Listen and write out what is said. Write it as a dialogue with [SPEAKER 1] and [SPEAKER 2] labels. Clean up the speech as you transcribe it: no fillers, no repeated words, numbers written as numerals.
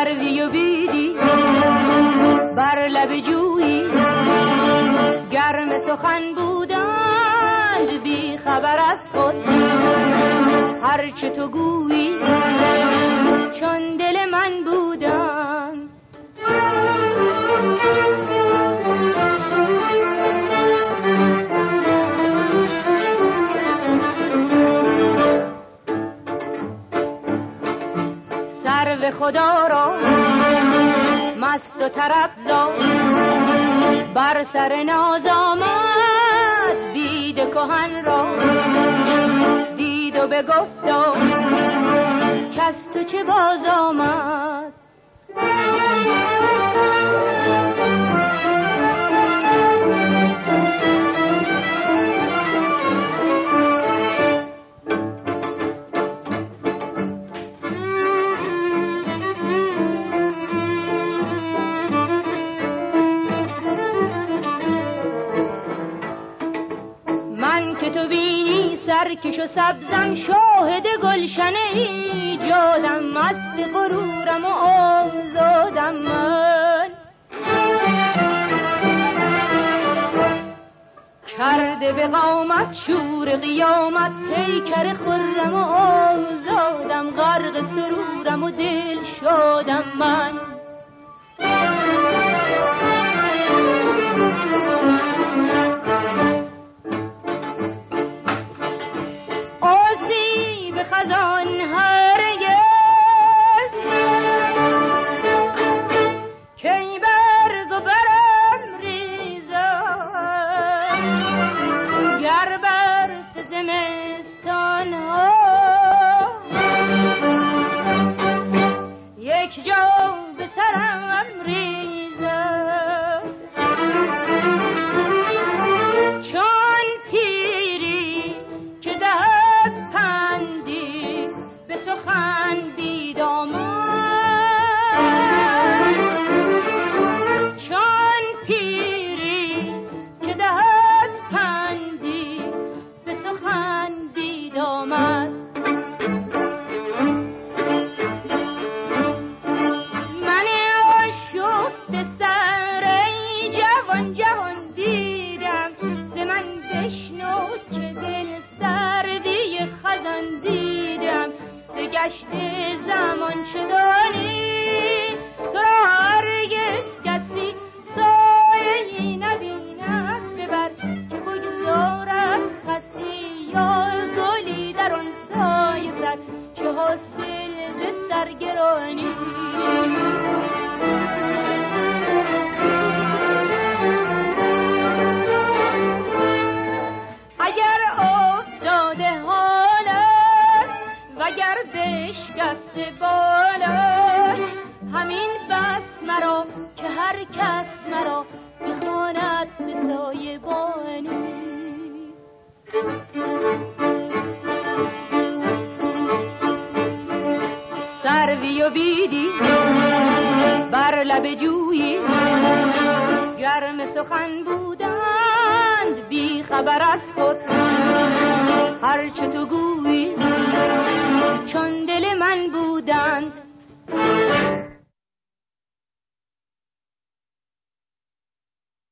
[SPEAKER 1] سروی و بیدی بر لب جویی، گرم سخن بودند بی خبر از خود، هرچه تو گویی چون دل من بودند. سرو خدا را مست و طربزا بر سر ناز آمد، بید کهن را دید و بگفتا کس تو چه باز آمد. تو بینی سرکش و سبزم، شاهد گلشن ایجادم، مست غرورم و آزادم من. کرده به قامت شور قیامت، پیکر خرم و آزادم، غرق سرورم و دل شادم من. خزان هرگز کی برگ و برم ریزد، گر برف زمستان ها یک جا به سرم ریزد. چون پیری که دهد پندی به سخن بیدامن، چون پیری که دهد پندی به سخن بیدامن. من آشفته سر ای جوان جهان دیدم، ز من بشنو که دل سردی خزان دیدم. به گشت زمان چه دانی تو را هرگز کسی سایه‌ای نبیند، ببر که بگذارد خسی یا گلی در آن سایه زد، چه حاصل ز سرگرانی. اگر افتاده حالت وگر بشکسته بالت، همین بس مرا که هر کس مرا بخواند به سایبانی. سروی و بیدی بر لب جویی، گرم سخن بودند بی خبر از خود، هرچه تو گویی چون دل من بودند.